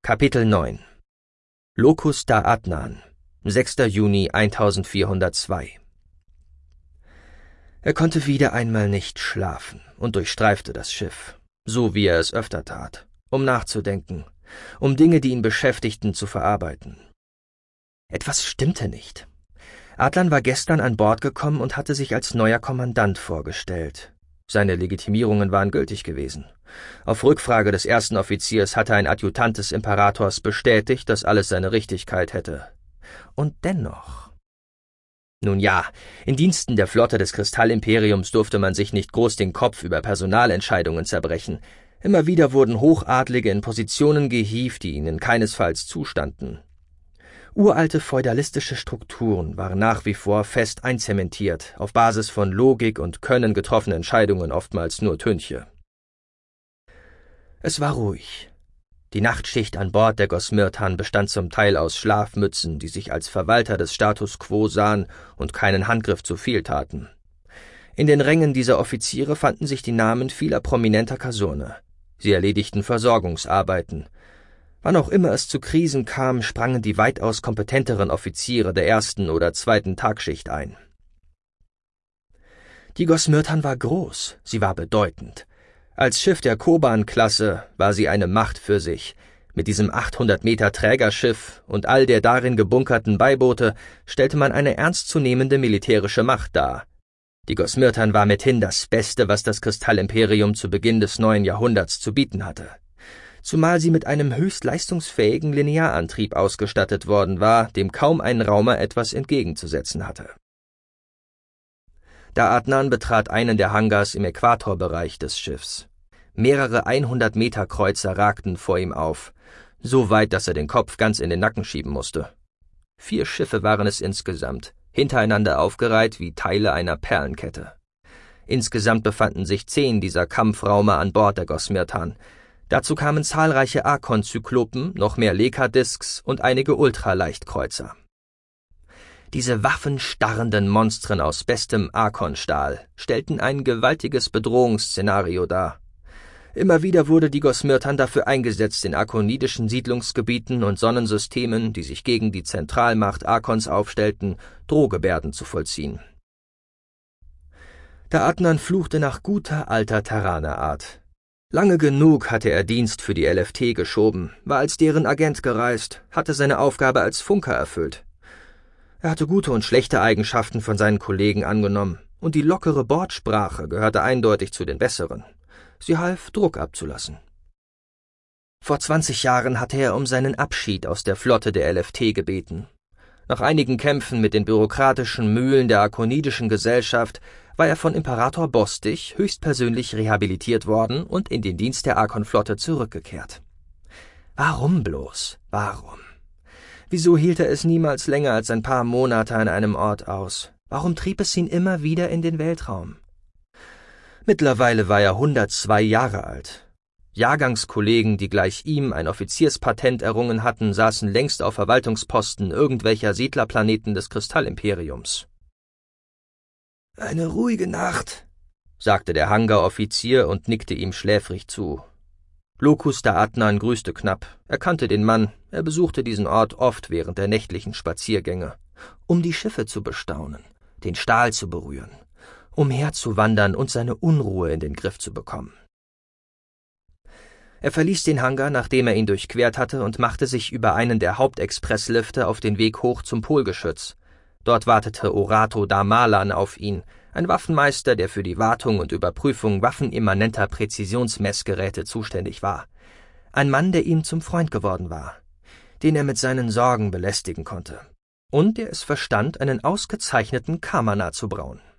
Kapitel 9 Locus da Adnan, 6. Juni 1402. Er konnte wieder einmal nicht schlafen und durchstreifte das Schiff, so wie er es öfter tat, um nachzudenken, um Dinge, die ihn beschäftigten, zu verarbeiten. Etwas stimmte nicht. Adnan war gestern an Bord gekommen und hatte sich als neuer Kommandant vorgestellt. Seine Legitimierungen waren gültig gewesen. Auf Rückfrage des ersten Offiziers hatte ein Adjutant des Imperators bestätigt, dass alles seine Richtigkeit hätte. Und dennoch... Nun ja, in Diensten der Flotte des Kristallimperiums durfte man sich nicht groß den Kopf über Personalentscheidungen zerbrechen. Immer wieder wurden Hochadlige in Positionen gehievt, die ihnen keinesfalls zustanden. Uralte feudalistische Strukturen waren nach wie vor fest einzementiert, auf Basis von Logik und Können getroffene Entscheidungen oftmals nur Tünche. Es war ruhig. Die Nachtschicht an Bord der Gosmirthan bestand zum Teil aus Schlafmützen, die sich als Verwalter des Status quo sahen und keinen Handgriff zu viel taten. In den Rängen dieser Offiziere fanden sich die Namen vieler prominenter Kaserne. Sie erledigten Versorgungsarbeiten. Wann auch immer es zu Krisen kam, sprangen die weitaus kompetenteren Offiziere der ersten oder zweiten Tagschicht ein. Die Gosmirthan war groß, sie war bedeutend. Als Schiff der Koban-Klasse war sie eine Macht für sich. Mit diesem 800 Meter Trägerschiff und all der darin gebunkerten Beiboote stellte man eine ernstzunehmende militärische Macht dar. Die Gosmirthan war mithin das Beste, was das Kristallimperium zu Beginn des neuen Jahrhunderts zu bieten hatte. Zumal sie mit einem höchst leistungsfähigen Linearantrieb ausgestattet worden war, dem kaum ein Raumer etwas entgegenzusetzen hatte. Da Adnan betrat einen der Hangars im Äquatorbereich des Schiffs. Mehrere 100-Meter-Kreuzer ragten vor ihm auf, so weit, dass er den Kopf ganz in den Nacken schieben musste. 4 Schiffe waren es insgesamt, hintereinander aufgereiht wie Teile einer Perlenkette. Insgesamt befanden sich 10 dieser Kampfraumer an Bord der Gosmirthan. Dazu kamen zahlreiche Arkon-Zyklopen, noch mehr Lekadisks und einige Ultraleichtkreuzer. Diese waffenstarrenden Monstren aus bestem Arkonstahl stellten ein gewaltiges Bedrohungsszenario dar. Immer wieder wurde die Gosmirthan dafür eingesetzt, in arkonidischen Siedlungsgebieten und Sonnensystemen, die sich gegen die Zentralmacht Arkons aufstellten, Drohgebärden zu vollziehen. Da Adnan fluchte nach guter alter Terranerart. Lange genug hatte er Dienst für die LFT geschoben, war als deren Agent gereist, hatte seine Aufgabe als Funker erfüllt. Er hatte gute und schlechte Eigenschaften von seinen Kollegen angenommen, und die lockere Bordsprache gehörte eindeutig zu den besseren. Sie half, Druck abzulassen. Vor 20 Jahren hatte er um seinen Abschied aus der Flotte der LFT gebeten. Nach einigen Kämpfen mit den bürokratischen Mühlen der arkonidischen Gesellschaft war er von Imperator Bostig höchstpersönlich rehabilitiert worden und in den Dienst der Arkon-Flotte zurückgekehrt. Warum bloß? Warum? Wieso hielt er es niemals länger als ein paar Monate an einem Ort aus? Warum trieb es ihn immer wieder in den Weltraum? Mittlerweile war er 102 Jahre alt. Jahrgangskollegen, die gleich ihm ein Offizierspatent errungen hatten, saßen längst auf Verwaltungsposten irgendwelcher Siedlerplaneten des Kristallimperiums. »Eine ruhige Nacht«, sagte der Hangar-Offizier und nickte ihm schläfrig zu. Locus da Adnan grüßte knapp. Er kannte den Mann, er besuchte diesen Ort oft während der nächtlichen Spaziergänge, um die Schiffe zu bestaunen, den Stahl zu berühren, umherzuwandern und seine Unruhe in den Griff zu bekommen. Er verließ den Hangar, nachdem er ihn durchquert hatte, und machte sich über einen der Hauptexpresslifte auf den Weg hoch zum Polgeschütz. Dort wartete Orato da Malan auf ihn, ein Waffenmeister, der für die Wartung und Überprüfung waffenimmanenter Präzisionsmessgeräte zuständig war. Ein Mann, der ihm zum Freund geworden war, den er mit seinen Sorgen belästigen konnte und der es verstand, einen ausgezeichneten Kamana zu brauen.